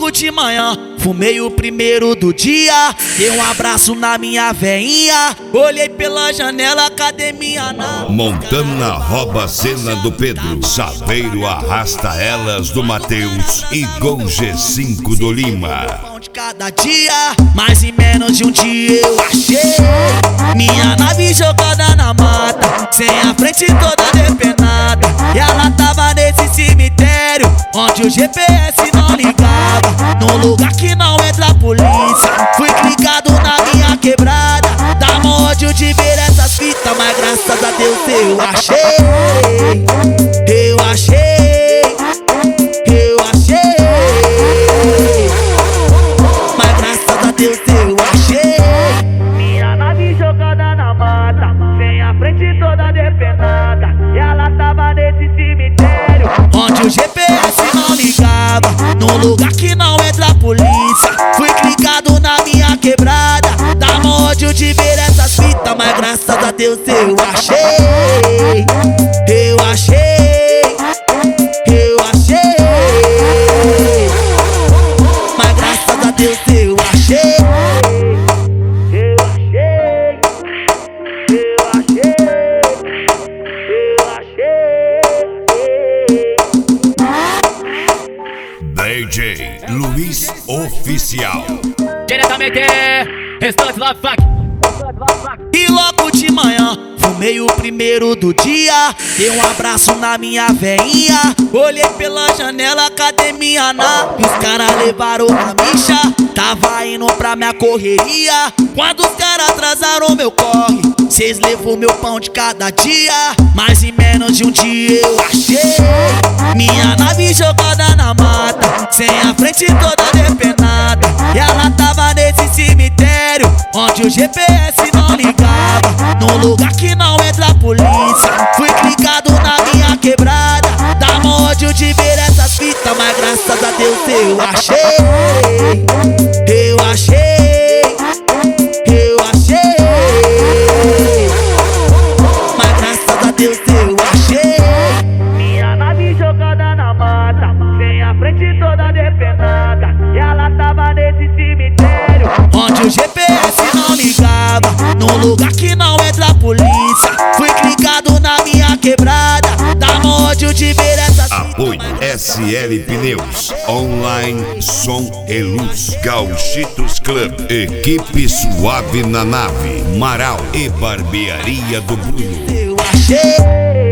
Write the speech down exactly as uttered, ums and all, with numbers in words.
logo de manhã, fumei o primeiro do dia. Dei um abraço na minha veinha, olhei pela janela, cadê minha na... Montana rouba a cena do Pedro, Saveiro arrasta elas do Matheus e Gol G cinco do Lima. De cada dia, mas em menos de um dia eu achei minha nave jogada na mata, sem a frente toda depenada. E ela tava nesse cemitério, onde o G P S não ligava, num lugar que não entra a polícia. Fui clicado na minha quebrada, dá mó ódio de ver essas fitas, mas graças a Deus eu achei, eu achei, eu achei. Deus, eu achei minha nave jogada na mata, sem a frente toda depenada. E ela tava nesse cemitério, onde o G P S não ligava, num lugar que não entra a polícia. Fui clicado na minha quebrada, dá mó ódio de ver essas fitas, mas graças a Deus eu achei, eu achei, eu achei. Mas graças a Deus eu achei. D J Luiz Oficial. Diretamente, restante Love Funk. E logo de manhã, fumei o primeiro do dia. Dei um abraço na minha veinha, olhei pela janela, cadê minha nave? Os caras levaram a micha, tava indo pra minha correria. Quando os caras atrasaram meu corre, cês levou meu pão de cada dia. Mas em menos de um dia eu achei minha nave jogada na mata, sem a frente toda depenada. E ela tava nesse cemitério, onde o G P S não ligava, num lugar que não entra a polícia. Fui clicado na minha quebrada, dá mó ódio de ver essas fitas, mas graças a Deus eu achei, eu achei, eu achei. Mas graças a Deus eu achei minha nave jogada na mata, sem a frente toda depenada. E ela tava nesse cemitério, onde o G P S não ligava, num lugar que não entra a polícia. Fui clicado na minha quebrada, dá mó ódio de ver essas. Apoio S L Pneus, Online Som e Luz, Gauchitos Club, Equipe Suave na Nave, Marau e Barbearia do Bruno. Eu achei.